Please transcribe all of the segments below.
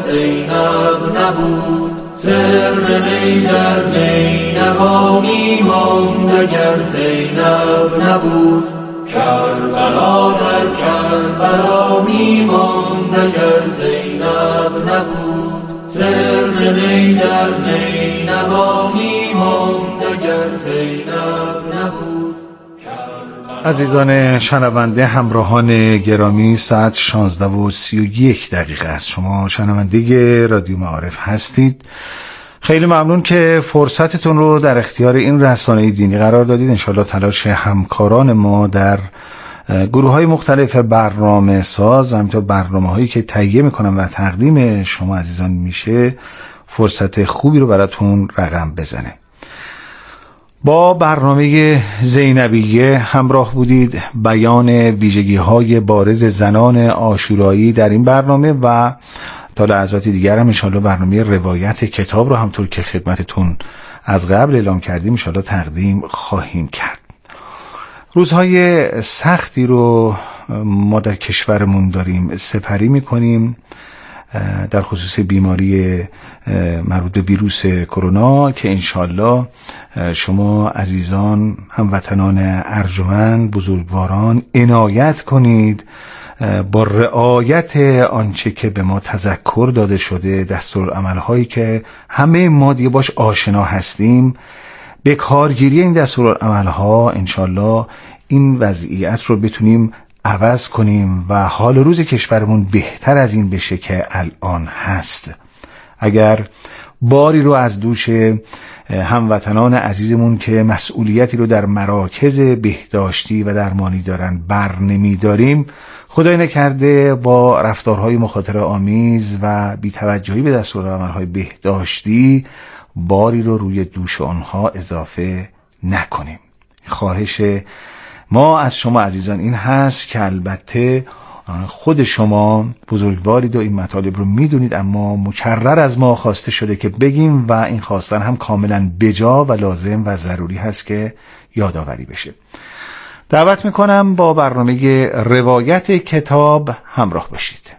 زینب نبود، سر نی در نینوا می‌ماند اگر زینب نبود، کربلا در کربلا می‌ماند اگر زینب نبود، سر نی در نینوا می‌ماند اگر زینب نبود. عزیزان شنونده، همراهان گرامی، ساعت 16:31 است. شما شنونده رادیو معارف هستید. خیلی ممنون که فرصتتون رو در اختیار این رسانه دینی قرار دادید. انشالله تلاش همکاران ما در گروه‌های مختلف برنامه ساز و همینطور برنامه‌هایی که تهیه می‌کنم و تقدیم شما عزیزان میشه فرصت خوبی رو براتون رقم بزنه. با برنامه زینبیه همراه بودید. بیان ویژگی‌های بارز زنان عاشورایی در این برنامه و تا لحظات دیگر هم انشاءالله برنامه روایت کتاب رو همطور که خدمتتون از قبل اعلام کردیم انشاءالله تقدیم خواهیم کرد. روزهای سختی رو ما در کشورمون داریم سپری می‌کنیم در خصوص بیماری مربوط به ویروس کرونا که انشالله شما عزیزان هموطنان ارجمند بزرگواران عنایت کنید با رعایت آنچه که به ما تذکر داده شده، دستورالعمل‌هایی که همه ما دیگه باش آشنا هستیم، به کارگیری این دستورالعمل‌ها انشالله این وضعیت رو بتونیم عوض کنیم و حال روز کشورمون بهتر از این بشه که الان هست. اگر باری رو از دوش هموطنان عزیزمون که مسئولیتی رو در مراکز بهداشتی و درمانی دارن بر نمی داریم، خدای نکرده با رفتارهای مخاطره آمیز و بی‌توجهی به دستورالعمل‌های بهداشتی باری رو روی دوش آنها اضافه نکنیم. خواهش ما از شما عزیزان این هست که البته خود شما بزرگوارید و این مطالب رو میدونید، اما مکرر از ما خواسته شده که بگیم و این خواستن هم کاملا بجا و لازم و ضروری هست که یادآوری بشه. دعوت میکنم با برنامه روایت کتاب همراه باشید.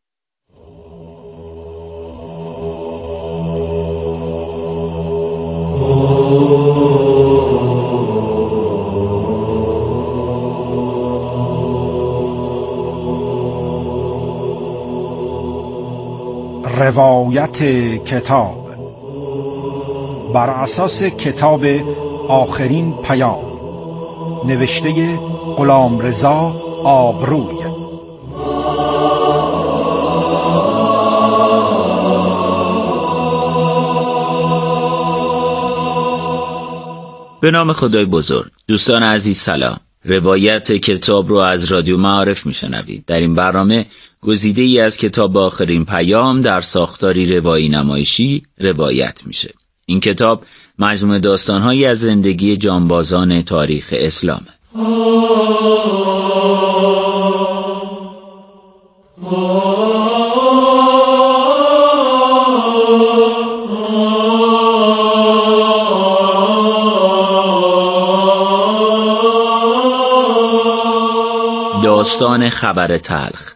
روایت کتاب بر اساس کتاب آخرین پیام نوشته غلامرضا آبروی. به نام خدای بزرگ. دوستان عزیز سلام. روایت کتاب رو از رادیو معارف میشنوید. در این برنامه گزیده ای از کتاب آخرین پیام در ساختاری روایی نمایشی روایت میشه. این کتاب مجموعه داستان‌هایی از زندگی جانبازان تاریخ اسلامه. داستان خبر تلخ.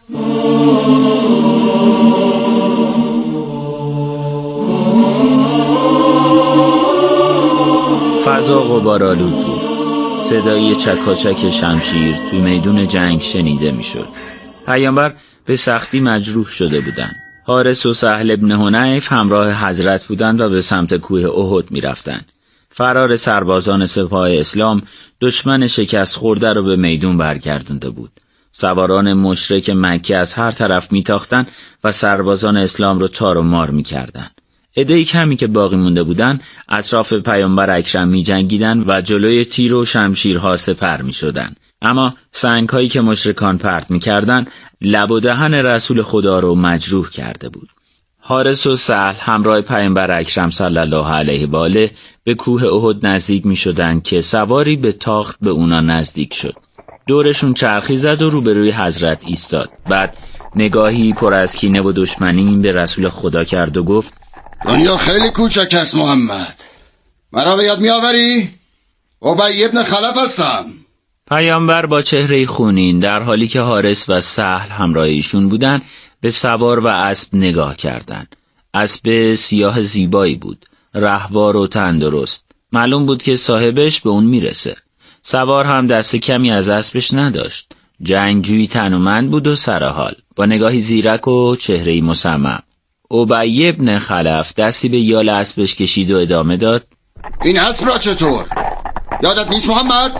فضا غبارآلود بود. صدای چکاچک شمشیر توی میدون جنگ شنیده میشد. پیامبر به سختی مجروح شده بودند. حارس و سهل بن حنیف همراه حضرت بودند و به سمت کوه احد میرفتند. فرار سربازان سپاه اسلام دشمن شکست خورده رو به میدون برگردونده بود. سواران مشرک مکه از هر طرف میتاختند و سربازان اسلام رو تار و مار میکردند. عده‌ای کمی که باقی مونده بودند اطراف پیامبر اکرم میجنگیدند و جلوی تیر و شمشیرها سپر میشدند. اما سنگ‌هایی که مشرکان پرت میکردند لب و دهن رسول خدا رو مجروح کرده بود. حارس و سهل همراه پیامبر اکرم صلی الله علیه و آله به کوه احد نزدیک میشدند که سواری به تاخت به اونا نزدیک شد. دورشون چرخی زد و روبروی حضرت ایستاد. بعد نگاهی پر از کینه و دشمنی به رسول خدا کرد و گفت: دنیا خیلی کوچک است محمد، مرا به یاد میآوری؟ ابی ابن خلف هستم. پیامبر با چهره خونین در حالی که حارس و سهل همراه ایشون بودن به سوار و اسب نگاه کردند. اسب سیاه زیبایی بود، رهوار و تندرست. معلوم بود که صاحبش به اون میرسه. سوار هم دست کمی از اسبش نداشت. جنگجویی تنومند بود و سرحال، با نگاهی زیرک و چهره‌ای مصمم. ابی بن خلف دستی به یال اسبش کشید و ادامه داد: این اسب را چطور؟ یادت نیست محمد؟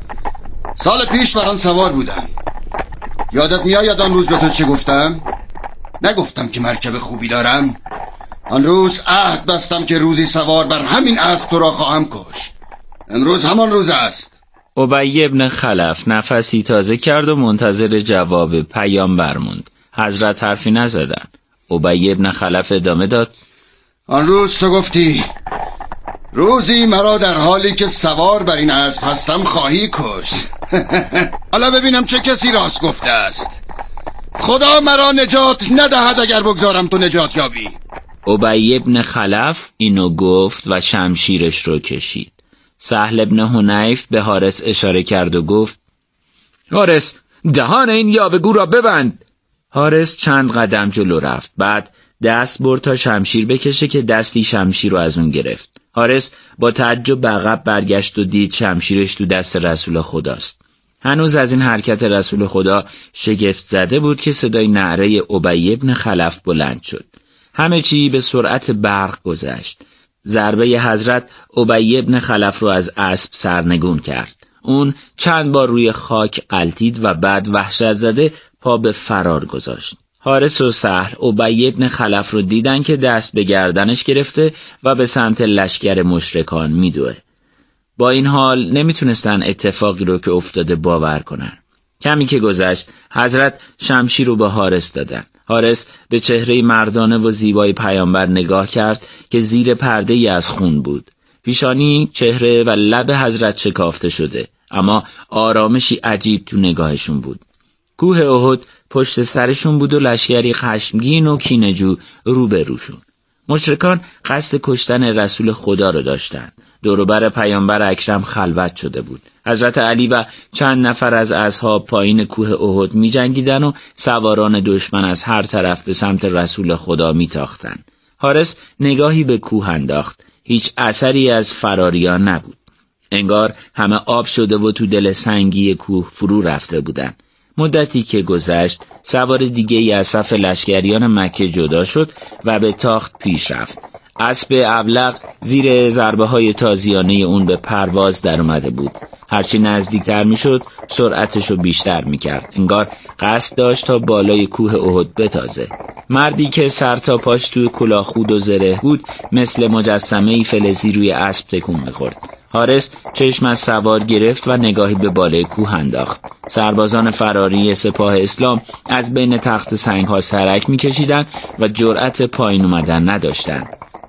سال پیش بر آن سوار بودم. یادت میآید آن روز به تو چه گفتم؟ نگفتم که مرکب خوبی دارم؟ آن روز عهد بستم که روزی سوار بر همین اسب تو را خواهم کشت. امروز همان روز است. ابی بن خلف نفسی تازه کرد و منتظر جواب پیامبر موند. حضرت حرفی نزدند. ابی بن خلف ادامه داد: آن روز تو گفتی روزی مرا در حالی که سوار بر این اسب هستم خواهی کشت. حالا ببینم چه کسی راست گفته است. خدا مرا نجات ندهد اگر بگذارم تو نجات یابی. ابی بن خلف اینو گفت و شمشیرش رو کشید. سهل بن حنیف به حارس اشاره کرد و گفت: حارس، دهان این یاوه‌گو را ببند. حارس چند قدم جلو رفت، بعد دست برد تا شمشیر بکشه که دستی شمشیر رو از اون گرفت. حارس با تعجب به عقب برگشت و دید شمشیرش تو دست رسول خداست. هنوز از این حرکت رسول خدا شگفت زده بود که صدای نعره ابی بن خلف بلند شد. همه چی به سرعت برق گذشت. ضربه حضرت ابی بن خلف رو از اسب سرنگون کرد. اون چند بار روی خاک غلتید و بعد وحشت زده پا به فرار گذاشت. حارس و سهل ابی بن خلف رو دیدن که دست به گردنش گرفته و به سمت لشکر مشرکان میدوه. با این حال نمیتونستن اتفاقی رو که افتاده باور کنن. کمی که گذشت حضرت شمشیر رو به حارس دادن. حارس به چهره مردانه و زیبای پیامبر نگاه کرد که زیر پرده ای از خون بود. پیشانی، چهره و لب حضرت شکافته شده، اما آرامشی عجیب تو نگاهشون بود. کوه احد پشت سرشون بود و لشکری خشمگین و کینه‌جو روبروشون. مشرکان قصد کشتن رسول خدا رو داشتن. دور و بر پیامبر اکرم خلوت شده بود. حضرت علی و چند نفر از اصحاب پایین کوه احد می جنگیدن و سواران دشمن از هر طرف به سمت رسول خدا می تاختن. حارس نگاهی به کوه انداخت. هیچ اثری از فراریان نبود. انگار همه آب شده و تو دل سنگی کوه فرو رفته بودن. مدتی که گذشت، سوار دیگه ای از صف لشکریان مکه جدا شد و به تاخت پیش رفت. اسب ابلق زیر ضربه های تازیانه اون به پرواز در اومده بود. هرچی نزدیکتر می شد سرعتشو بیشتر می کرد. انگار قصد داشت تا بالای کوه احد بتازه. مردی که سر تا پاش توی کلاه خود و زره بود مثل مجسمه فلزی روی اسب تکون می خورد. حارس چشم از سوار گرفت و نگاهی به بالای کوه انداخت. سربازان فراری سپاه اسلام از بین تخت سنگ ها سرک می کشیدن و جرأت پایین اومدن نداشتن.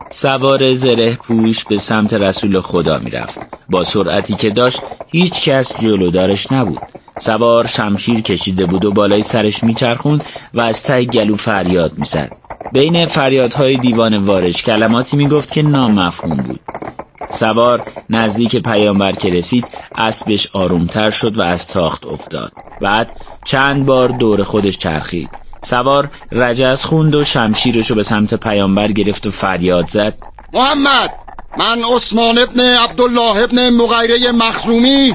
سوار زره پوش به سمت رسول خدا می رفت. با سرعتی که داشت هیچ کس جلودارش نبود. سوار شمشیر کشیده بود و بالای سرش می چرخوند و از ته گلو فریاد می زد. بین فریادهای دیوان وارش کلماتی می گفت که نامفهوم بود. سوار نزدیک پیامبر که رسید اسبش آرومتر شد و از تاخت افتاد. بعد چند بار دور خودش چرخید. سوار رجز خوند و شمشیرشو به سمت پیامبر گرفت و فریاد زد: محمد، من عثمان ابن عبدالله ابن مغیره مخزومی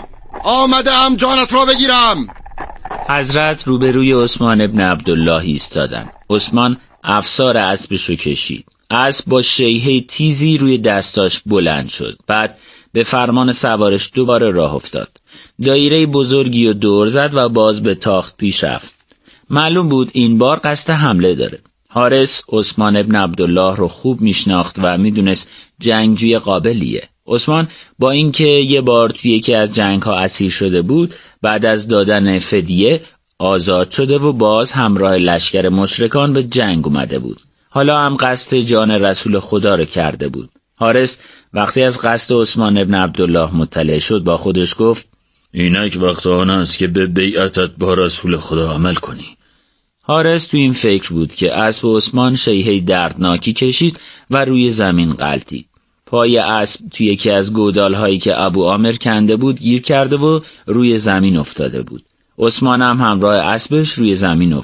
آمدم جانت را بگیرم. حضرت روبروی عثمان ابن عبدالله ایستادن. عثمان افسار اسبشو کشید. اسب با شیهه تیزی روی دستاش بلند شد. بعد به فرمان سوارش دوباره راه افتاد. دایره بزرگی و دور زد و باز به تاخت پیش رفت. معلوم بود این بار قصد حمله داره. حارس عثمان ابن عبدالله رو خوب میشناخت و میدونست جنگجوی قابلیه. عثمان با اینکه یه بار توی یکی از جنگ‌ها اسیر شده بود، بعد از دادن فدیه آزاد شده و باز همراه لشکر مشرکان به جنگ اومده بود. حالا هم قصد جان رسول خدا رو کرده بود. حارس وقتی از قصد عثمان ابن عبدالله مطلع شد با خودش گفت: اینک وقت آن است که به بیعتت با رسول خدا عمل کنی. حارس تو این فکر بود که اسب عثمان شیهه دردناکی کشید و روی زمین غلتید. پای اسب توی یکی از گودال‌هایی که ابو عامر کنده بود گیر کرده و روی زمین افتاده بود. عثمان هم همراه اسبش روی زمین افتاد.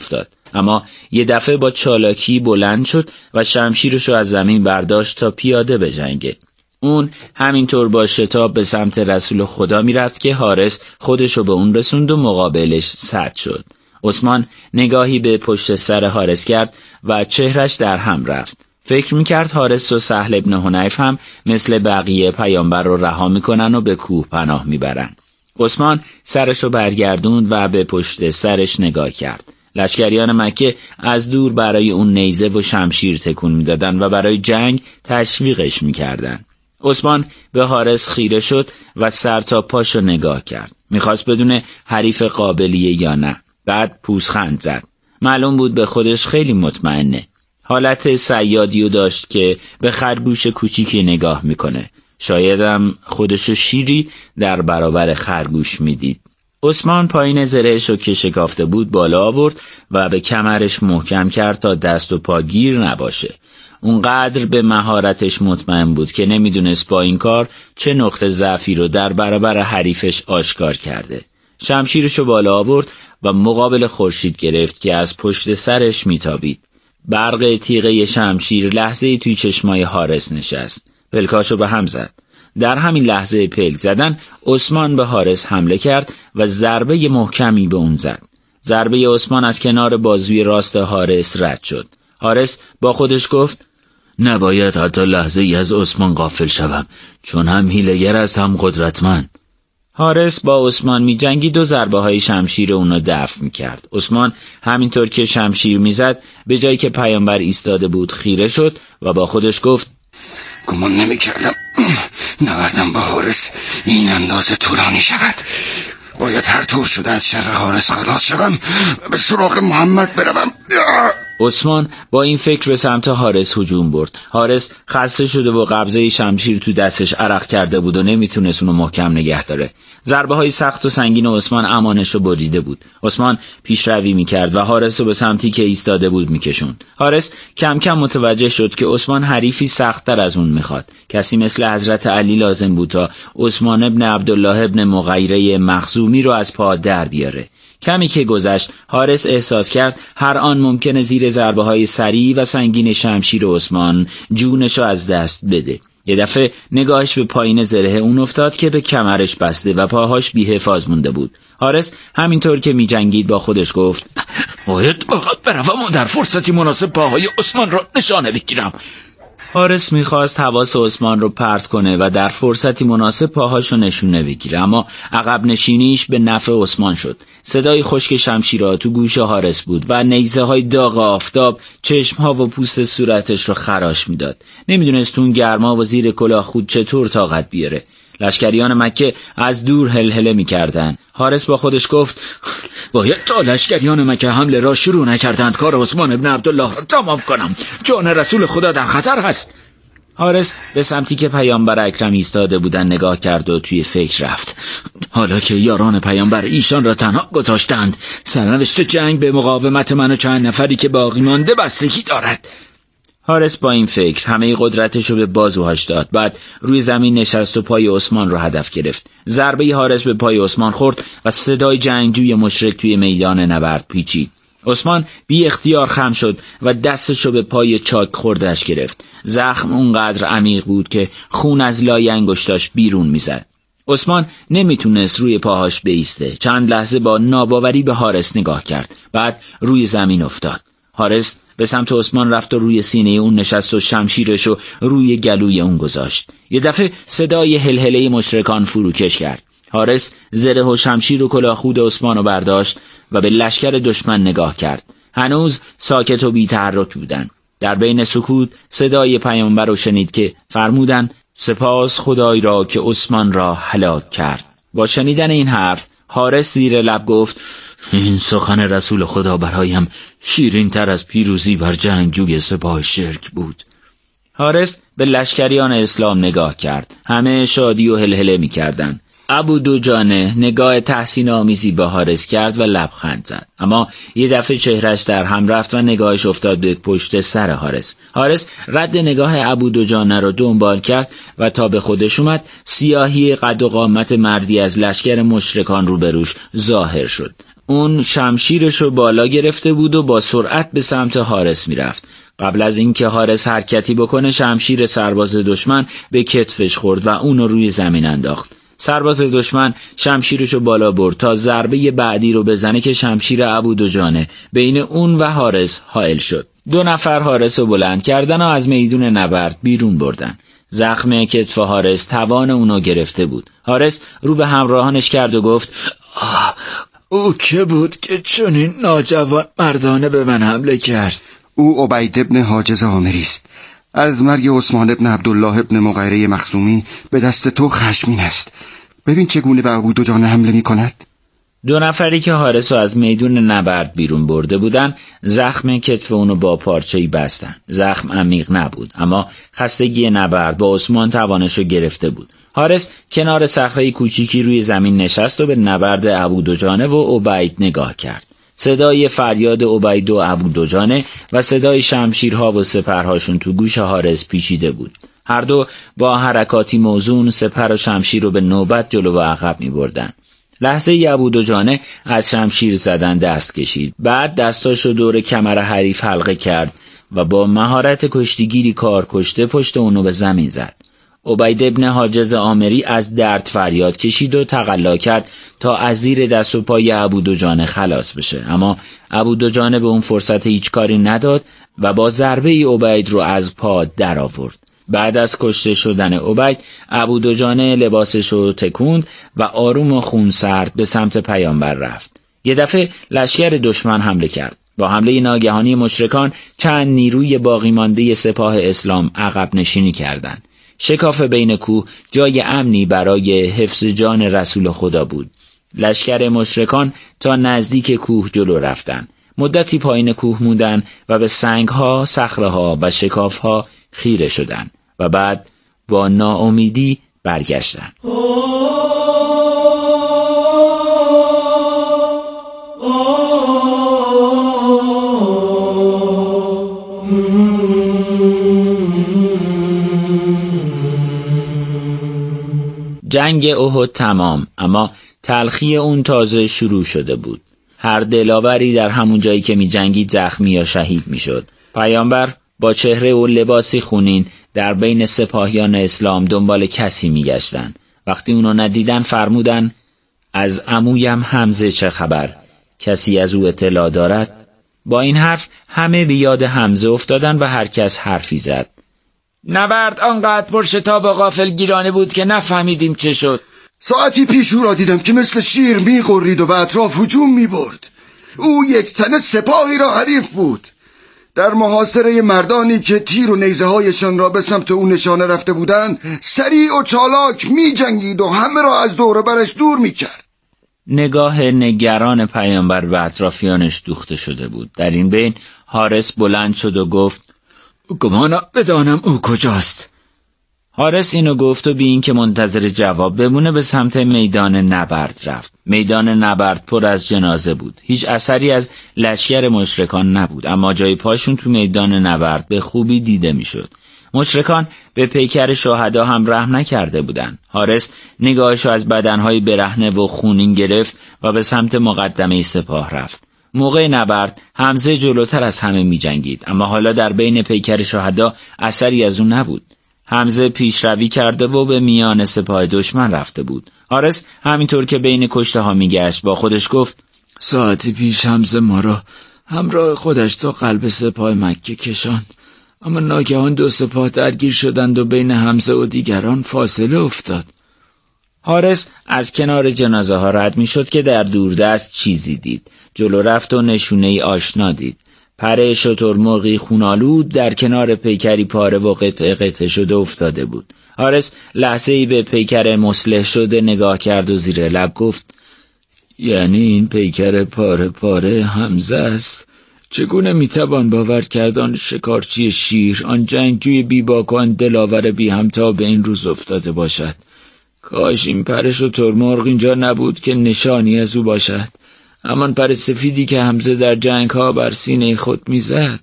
اما یه دفعه با چالاکی بلند شد و شمشیرشو از زمین برداشت تا پیاده بجنگه. اون همینطور با شتاب به سمت رسول خدا میرفت که حارس خودشو به اون رسوند و مقابلش سد شد. عثمان نگاهی به پشت سر حارس کرد و چهرش در هم رفت. فکر میکرد حارس و سهل بن حنیف هم مثل بقیه پیامبر رو رها میکنن و به کوه پناه میبرن. عثمان سرشو برگردوند و به پشت سرش نگاه کرد. لشکریان مکه از دور برای اون نیزه و شمشیر تکون میدادن و برای جنگ تشویقش میکردن. عثمان به حارس خیره شد و سر تا پاشو نگاه کرد. میخواست بدونه حریف قابلیه یا نه. بعد پوزخند زد. معلوم بود به خودش خیلی مطمئنه. حالت صیادیو داشت که به خرگوش کوچیکی نگاه میکنه. شایدم خودشو شیری در برابر خرگوش میدید. عثمان پایین زرهشو که شکافته بود بالا آورد و به کمرش محکم کرد تا دست و پا گیر نباشه. اونقدر به مهارتش مطمئن بود که نمیدونست با این کار چه نقطه ضعفی رو در برابر حریفش آشکار کرده. شمشیرشو بالا آورد و مقابل خورشید گرفت که از پشت سرش میتابید. برق تیغه شمشیر لحظه‌ای توی چشمای حارس نشست. پلکاشو به هم زد. در همین لحظه پلک زدن عثمان به حارس حمله کرد و ضربه محکمی به اون زد. ضربه عثمان از کنار بازوی راست حارس رد شد. حارس با خودش گفت نباید حتی لحظه ای از عثمان غافل شوم، چون هم حیله‌گر است هم قدرتمند. حارس با عثمان می جنگید و ضربه های شمشیر اونو دفع می کرد. عثمان همینطور که شمشیر می زد به جایی که پیامبر ایستاده بود خیره شد و با خودش گفت گمان نمی کردم نبردم با حارس این اندازه طولانی شود. باید هر طور شده از شر حارس خلاص شوم به سراغ محمد بروم. عثمان با این فکر به سمت حارس هجوم برد. حارس خسته شده و قبضه شمشیر تو دستش عرق کرده بود و نمیتونست اونو محکم نگه داره. ضربه های سخت و سنگین عثمان امانش رو بریده بود. عثمان پیشروی میکرد و حارس رو به سمتی که ایستاده بود میکشوند. حارس کم کم متوجه شد که عثمان حریفی سخت‌تر از اون میخواد. کسی مثل حضرت علی لازم بود تا عثمان ابن عبدالله ابن مغیره مخزومی رو از پا در بیاره. کمی که گذشت حارس احساس کرد هر آن ممکنه زیر ضربه های سریع و سنگین شمشیر عثمان جونشو از دست بده. یه دفعه نگاهش به پایین زره اون افتاد که به کمرش بسته و پاهاش بی حفاظ مونده بود. حارس همینطور که می جنگید با خودش گفت باید فقط بروم و در فرصتی مناسب پاهای عثمان را نشانه بگیرم. حارس میخواست حواس عثمان رو پرت کنه و در فرصتی مناسب پاهاشو نشونه بگیره، اما عقب نشینیش به نفع عثمان شد. صدای خشک شمشیرها تو گوش حارس بود و نیزه های داغ آفتاب چشمها و پوست صورتش رو خراش میداد. نمیدونست اون گرما و زیر کلاه خود چطور طاقت بیاره. لشکریان مکه از دور هلهله میکردن. حارس با خودش گفت باید تا لشکریان مکه حمله را شروع نکردند کار عثمان ابن عبدالله را تمام کنم. جان رسول خدا در خطر هست. حارس به سمتی که پیامبر اکرم ایستاده بودن نگاه کرد و توی فکر رفت. حالا که یاران پیامبر ایشان را تنها گذاشتند، سرنوشت جنگ به مقاومت من و چند نفری که باقی مانده بستگی دارد. حارس با این فکر همه قدرتشو به بازوهاش داد. بعد روی زمین نشست و پای عثمان رو هدف گرفت. ضربه حارس به پای عثمان خورد و صدای جنگجوی مشرک توی میدان نبرد پیچید. عثمان بی اختیار خم شد و دستشو به پای چاک خوردهش گرفت. زخم اونقدر عمیق بود که خون از لای انگشتاش بیرون میزد. عثمان نمیتونست روی پاهاش بایسته. چند لحظه با ناباوری به حارس نگاه کرد. بعد روی زمین افتاد. حارس به سمت عثمان رفت و روی سینه اون نشست و شمشیرشو روی گلوی اون گذاشت. یه دفعه صدای هلهله مشرکان فروکش کرد. حارس زره و شمشیر و کلاهخود عثمان رو برداشت و به لشکر دشمن نگاه کرد. هنوز ساکت و بی تحرک بودن. در بین سکوت صدای پیامبر رو شنید که فرمودن سپاس خدای را که عثمان را هلاک کرد. با شنیدن این حرف حارس زیر لب گفت این سخن رسول خدا برایم شیرین تر از پیروزی بر جنگجوی سپاه شرک بود. حارس به لشکریان اسلام نگاه کرد. همه شادی و هلهله می کردن. ابو دوجانه نگاه تحسین آمیزی به حارس کرد و لبخند زد. اما یه دفعه چهرش در هم رفت و نگاهش افتاد به پشت سر حارس. حارس رد نگاه ابو دوجانه رو دنبال کرد و تا به خودش اومد سیاهی قد و قامت مردی از لشکر مشرکان روبروش ظاهر شد. اون شمشیرشو بالا گرفته بود و با سرعت به سمت حارس میرفت. قبل از اینکه حارس حرکتی بکنه شمشیر سرباز دشمن به کتفش خورد و اونو روی زمین انداخت. سرباز دشمن شمشیرشو بالا برد تا ضربه بعدی رو بزنه که شمشیر ابودجانه بین اون و حارس حائل شد. 2 نفر حارس رو بلند کردن و از میدون نبرد بیرون بردن. زخم کتف حارس توان اونو گرفته بود. حارس رو به همراهانش کرد و گفت او که بود که چنین ناجوان مردانه به من حمله کرد؟ او عبید ابن حاجز عامری است. از مرگ عثمان ابن عبدالله ابن مغیره مخزومی به دست تو خشمین است. ببین چگونه به ابودجانه حمله می کند. 2 نفری که حارس رو از میدون نبرد بیرون برده بودن زخم کتف اونو با پارچه‌ای بستن. زخم عمیق نبود اما خستگی نبرد با عثمان توانشو گرفته بود. حارس کنار صخره کوچیکی روی زمین نشست و به نبرد ابودجانه و عبید نگاه کرد. صدای فریاد عبید و ابودجانه و صدای شمشیرها و سپرهاشون تو گوش حارس پیچیده بود. هر دو با حرکاتی موزون سپر و شمشیر رو به نوبت جلو و عقب می بردن. لحظه ابودجانه از شمشیر زدن دست کشید. بعد دستاشو دور کمر حریف حلقه کرد و با مهارت کشتیگیری کار کشته پشت اونو به زمین زد. عبید ابن حاجز عامری از درد فریاد کشید و تقلا کرد تا از زیر دست و پای ابودجانه خلاص بشه، اما ابودجانه به اون فرصت هیچ کاری نداد و با ضربه ای عبید رو از پا در آورد. بعد از کشته شدن عبید، ابودجانه لباسش رو تکوند و آروم و خونسرد به سمت پیامبر رفت. یه دفعه لشکر دشمن حمله کرد. با حمله ناگهانی مشرکان چند نیروی باقی مانده سپاه اسلام عقب نشینی کردند. شکاف بین کوه جای امنی برای حفظ جان رسول خدا بود. لشکر مشرکان تا نزدیک کوه جلو رفتند. مدتی پایین کوه موندن و به سنگها، صخره‌ها و شکافها خیره شدند و بعد با ناامیدی برگشتند. جنگ احد تمام، اما تلخی اون تازه شروع شده بود. هر دلاوری در همون جایی که می جنگید زخمی یا شهید می شد. پیامبر با چهره و لباسی خونین در بین سپاهیان اسلام دنبال کسی می گشتن. وقتی اونو ندیدن فرمودن از عمویم حمزه چه خبر؟ کسی از او اطلاع دارد؟ با این حرف همه به یاد حمزه افتادن و هر کس حرفی زد. نبرد آنقدر پرشتاب و غافلگیرانه بود که نفهمیدیم چه شد. ساعتی پیش او را دیدم که مثل شیر می‌غرید و به اطراف هجوم می‌برد. او یک تنه سپاهی را حریف بود. در محاصره مردانی که تیر و نیزه هایشان را به سمت او نشانه رفته بودند سریع و چالاک می‌جنگید و همه را از دور برش دور می‌کرد. نگاه نگران پیامبر به اطرافیانش دوخته شده بود. در این بین حارس بلند شد و گفت گمانا بدانم او کجاست. حارس اینو گفت و بی این که منتظر جواب بمونه به سمت میدان نبرد رفت. میدان نبرد پر از جنازه بود. هیچ اثری از لشکر مشرکان نبود، اما جای پاشون تو میدان نبرد به خوبی دیده میشد. مشرکان به پیکر شهدا هم رحم نکرده بودند. حارس نگاهشو از بدنهای برهنه و خونین گرفت و به سمت مقدمه سپاه رفت. موقع نبرد حمزه جلوتر از همه می جنگید، اما حالا در بین پیکر شهدا اثری از اون نبود. حمزه پیشروی کرده و به میان سپاه دشمن رفته بود. حارس همینطور که بین کشته ها می گشت با خودش گفت ساعتی پیش حمزه ما را همراه خودش تا قلب سپاه مکه کشاند، اما ناگهان 2 سپاه درگیر شدند و بین حمزه و دیگران فاصله افتاد. حارس از کنار جنازه ها رد می شد که در دوردست چیزی دید. جلو رفت و نشونه آشنا دید. پره شترمرغی خونالود در کنار پیکری پاره و قطعه قطعه شده افتاده بود. حارس لحظه‌ای به پیکر مصلح شده نگاه کرد و زیر لب گفت یعنی این پیکر پاره پاره حمزه است؟ چگونه میتوان باور کرد آن شکارچی شیر، آن جنگجوی بیباک و آن دلاور بی همتا به این روز افتاده باشد؟ کاش این پر شترمرغ اینجا نبود که نشانی از او باشد، همان پر سفیدی که حمزه در جنگ ها بر سینه خود میزد.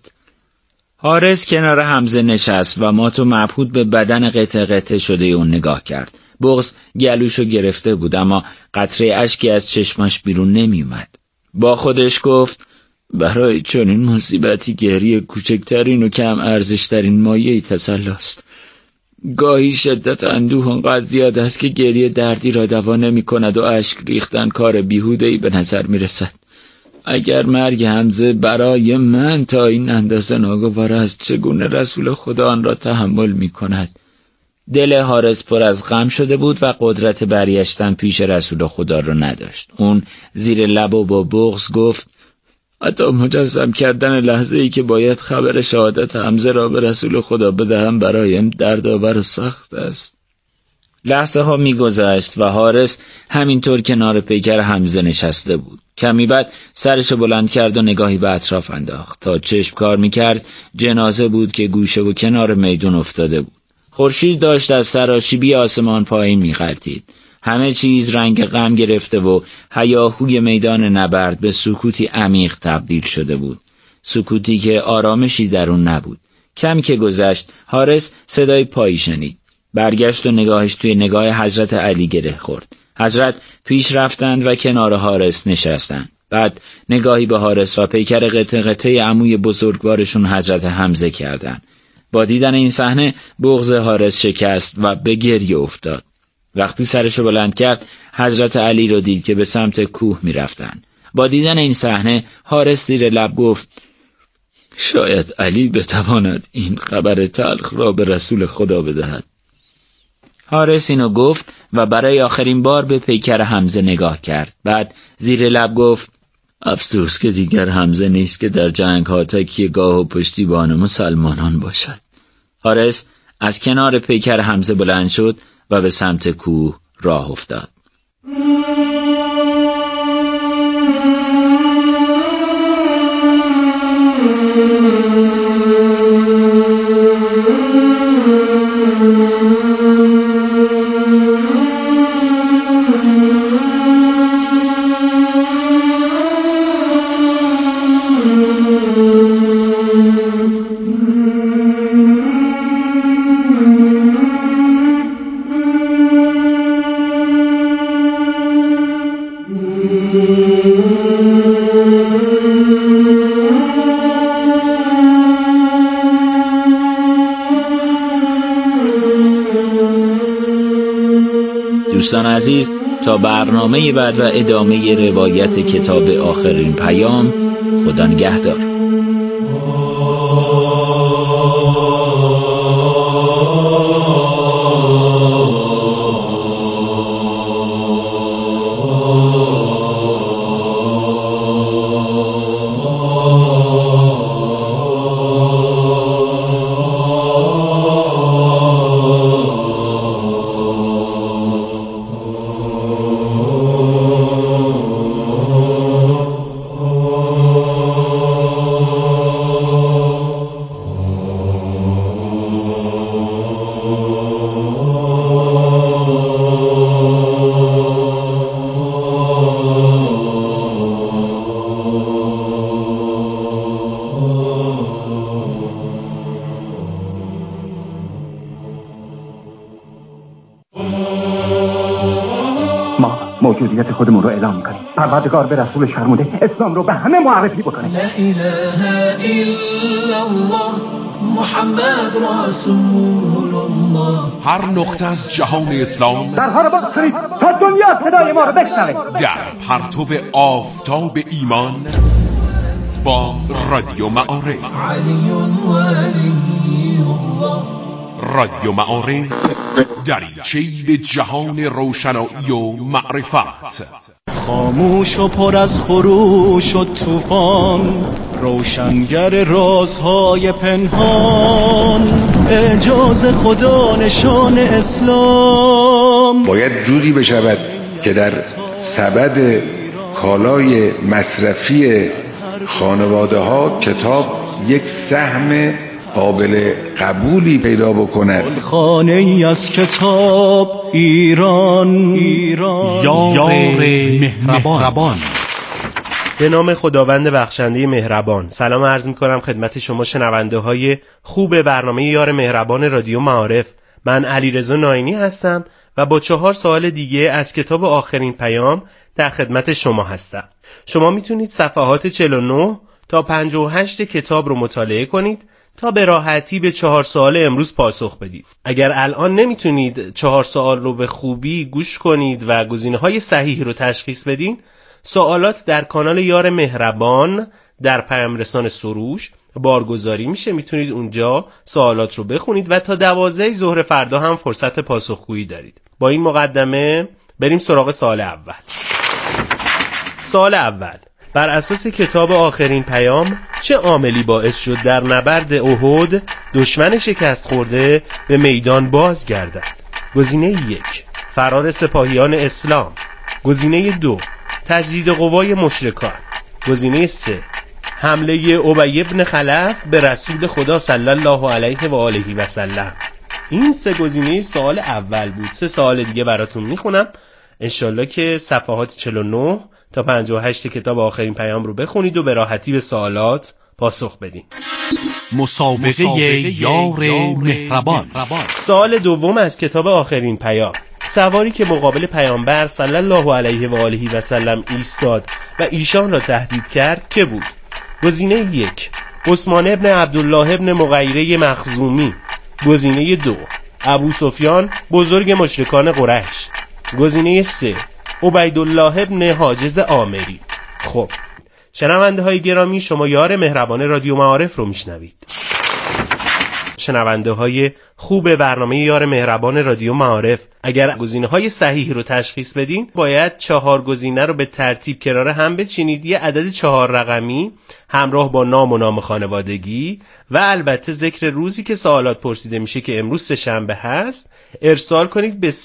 حارس کنار حمزه نشست و مات و مبهوت به بدن قطعه قطعه شده اون نگاه کرد. بغض گلوشو گرفته بود، اما قطره اشکی از چشماش بیرون نمی اومد. با خودش گفت برای چنین مصیبتی گریه کوچکترین و کم ارزشترین مایه‌ای تسلاست. گاهی شدت اندوه آنقدر زیاد است که گریه دردی را دوا نمی‌کند و اشک ریختن کار بیهوده‌ای به نظر می‌رسد. اگر مرگ حمزه برای من تا این اندازه ناگوار است، چگونه رسول خدا آن را تحمل می‌کند؟ دل حارس پر از غم شده بود و قدرت برگشتن پیش رسول خدا را نداشت. اون زیر لب و با بغض گفت حتی مجسم کردن لحظه‌ای که باید خبر شهادت حمزه را به رسول خدا بدهم برایم دردآور و سخت است. لحظه ها می گذشت و حارس همینطور کنار پیکر حمزه نشسته بود. کمی بعد سرش بلند کرد و نگاهی به اطراف انداخت. تا چشم کار می کرد جنازه بود که گوشه و کنار میدون افتاده بود. خورشید داشت از سراشیبی آسمان پایین می غلتید. همه چیز رنگ غم گرفته و هیاهوی میدان نبرد به سکوتی عمیق تبدیل شده بود. سکوتی که آرامشی در اون نبود. کمی که گذشت حارس صدای پایی شنید. برگشت و نگاهش توی نگاه حضرت علی گره خورد. حضرت پیش رفتند و کنار حارس نشستند. بعد نگاهی به حارس و پیکر قطعه قطعه عموی بزرگوارشون حضرت حمزه کردند. با دیدن این صحنه بغض حارس شکست و به گریه افتاد. وقتی سرشو بلند کرد حضرت علی رو دید که به سمت کوه می رفتن. با دیدن این صحنه حارس زیر لب گفت شاید علی بتواند این خبر تلخ را به رسول خدا بدهد. حارس اینو گفت و برای آخرین بار به پیکر حمزه نگاه کرد. بعد زیر لب گفت افسوس که دیگر حمزه نیست که در جنگ ها تکیه‌گاه و پشتیبان مسلمانان باشد. حارس از کنار پیکر حمزه بلند شد و به سمت کوه راه افتاد. دوستان عزیز، تا برنامه بعد و ادامه روایت کتاب آخرین پیام، خدا نگهدار. موجودیت خودمون رو اعلام میکنیم. پروردگار به رسول شرموده اسلام رو به همه معرفی بکنه. لا اله الا الله محمد رسول الله. هر نقطه از جهان اسلام در حال باز کنید تا دنیا صدای ما رو بشنوه. در پرتو آفتاب ایمان با رادیو معارف. علی ولی الله. رادیو معارف دریچه‌ای به جهان روشنایی و معرفت. خاموش و پر از خروش و طوفان، روشنگر رازهای پنهان، اعجاز خدا نشان اسلام. باید جوری بشود که در سبد کالای مصرفی خانواده ها کتاب یک سهم قابل قبولی پیدا بکند. خانه ای از کتاب ایران، یار مهربان. به نام خداوند بخشنده مهربان. سلام عرض می‌کنم خدمت شما شنونده های خوب برنامه یار مهربان رادیو معارف. من علیرضا ناینی هستم و با 4 سوال دیگه از کتاب آخرین پیام در خدمت شما هستم. شما میتونید صفحات 49 تا 58 کتاب رو مطالعه کنید تا به راحتی به 4 سوال امروز پاسخ بدید. اگر الان نمیتونید 4 سوال رو به خوبی گوش کنید و گزینه‌های صحیح رو تشخیص بدین، سوالات در کانال یار مهربان در پیام رسان سروش بارگذاری میشه. میتونید اونجا سوالات رو بخونید و تا 12 ظهر فردا هم فرصت پاسخگویی دارید. با این مقدمه بریم سراغ سوال اول. سوال اول: بر اساس کتاب آخرین پیام چه عاملی باعث شد در نبرد احد دشمن شکست خورده به میدان بازگردد؟ گزینه 1: فرار سپاهیان اسلام. گزینه 2: تجدید قوای مشرکان. گزینه 3: حمله ابی بن خلف به رسول خدا صلی الله علیه و آله و سلم. این 3 گزینه سوال اول بود. 3 سوال دیگه براتون میخونم، انشالله که صفحات 49 تا 58 کتاب آخرین پیام رو بخونید و به راحتی به سوالات پاسخ بدین. مسابقه یار مهربان. سوال دوم از کتاب آخرین پیام: سواری که مقابل پیامبر صلی الله علیه و آله و سلم ایستاد و ایشان را تهدید کرد که بود؟ گزینه 1: عثمان ابن عبدالله ابن مغیره مخزومی. گزینه 2: ابو سفیان بزرگ مشرکان قریش. گزینه 3: عبیدالله ابن حاجز عامری. خب شنونده های گرامی، شما یار مهربان رادیو معارف رو میشنوید. شنونده های خوب برنامه یار مهربان رادیو معارف، اگر گزینه های صحیح رو تشخیص بدین باید 4 گزینه رو به ترتیب کنار هم بچینید، یه عدد 4 رقمی همراه با نام و نام خانوادگی و البته ذکر روزی که سوالات پرسیده میشه که امروز سه‌شنبه هست ارسال کنید به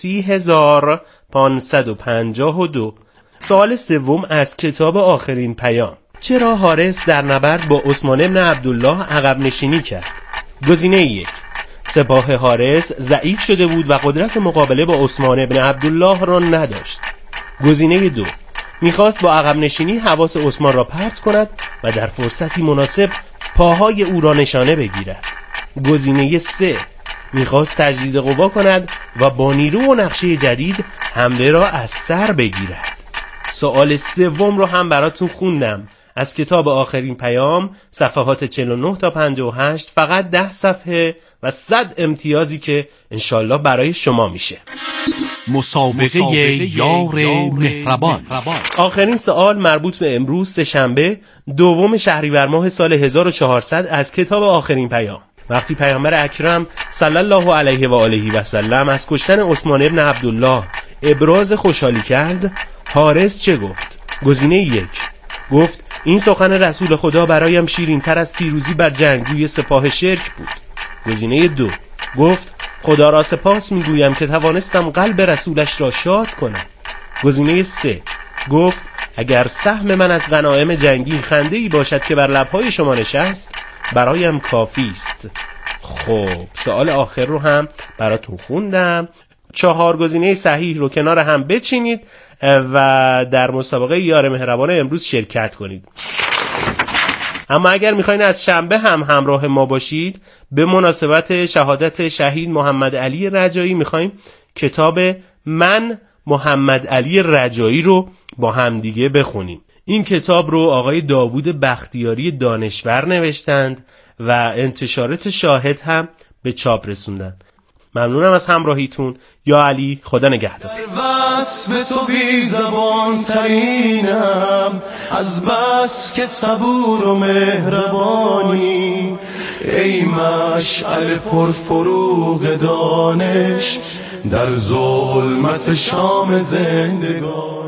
30552. سوال سوم از کتاب آخرین پیام: چرا حارس در نبرد با عثمان ابن عبدالله عقب نشینی کرد؟ گزینه 1: سپاه حارس ضعیف شده بود و قدرت مقابله با عثمان ابن عبدالله را نداشت. گزینه 2: میخواست با عقب نشینی حواس عثمان را پرت کند و در فرصتی مناسب پاهای او را نشانه بگیرد. گزینه 3: میخواست تجدید قوا کند و با نیرو و نقشه جدید حمله را از سر بگیرد. سوال سوم رو هم براتون خوندم از کتاب آخرین پیام، صفحات 49 تا 58، فقط 10 صفحه و 100 امتیازی که انشالله برای شما میشه. مسابقه یار مهربان. آخرین سوال مربوط به امروز سه‌شنبه 2 شهریور ماه سال 1400 از کتاب آخرین پیام. وقتی پیامبر اکرم صلی الله علیه و آله و سلم از کشتن عثمان ابن عبدالله ابراز خوشحالی کرد، حارس چه گفت؟ گزینه 1: گفت این سخن رسول خدا برایم شیرین تر از پیروزی بر جنگجوی سپاه شرک بود. گزینه 2: گفت خدا را سپاس میگویم که توانستم قلب رسولش را شاد کنم. گزینه 3: گفت اگر سهم من از غنایم جنگی خنده‌ای باشد که بر لب‌های شما نشست برایم کافی است. خب سوال آخر رو هم براتون خوندم. 4 گزینه صحیح رو کنار هم بچینید و در مسابقه یار مهربان امروز شرکت کنید. اما اگر میخواین از شنبه هم همراه ما باشید، به مناسبت شهادت شهید محمد علی رجایی میخوایم کتاب من محمد علی رجایی رو با هم دیگه بخونیم. این کتاب رو آقای داوود بختیاری دانشور نوشتند و انتشارات شاهد هم به چاپ رسوندن. ممنونم از همراهیتون. یا علی، خدا نگهدار. وصف تو بی زبان ترینم، از بس که صبور و مهربانی، ای مشعل پرفروغ دانش در ظلمت شام زندگانی.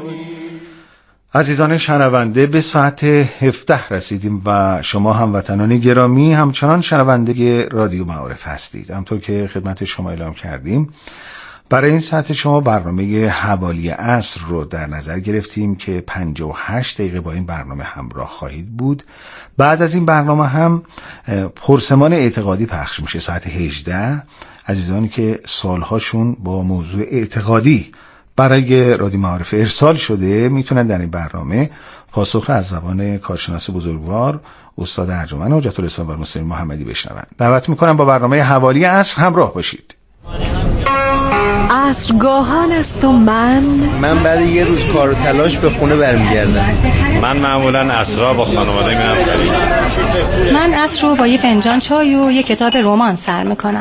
عزیزان شنونده، به ساعت 17 رسیدیم و شما هموطنان گرامی همچنان شنونده رادیو معارف هستید. همطور که خدمت شما اعلام کردیم، برای این ساعت شما برنامه حوالی عصر رو در نظر گرفتیم که 58 دقیقه با این برنامه همراه خواهید بود. بعد از این برنامه هم پرسمان اعتقادی پخش میشه ساعت 18. عزیزانی که سالهاشون با موضوع اعتقادی برای رادیو معارف ارسال شده میتونن در این برنامه پاسخ از زبان کارشناس بزرگوار استاد ارجمند حجت الاسلام والمسلمین محمدی بشنون. دعوت میکنم با برنامه حوالی عصر همراه باشید. عصرگاهان است و من بعد یه روز کار و تلاش به خونه برمیگردم. من معمولا عصرها با خانواده میرم خرید. من عصر رو با یه فنجان چای و یه کتاب رمان سر میکنم.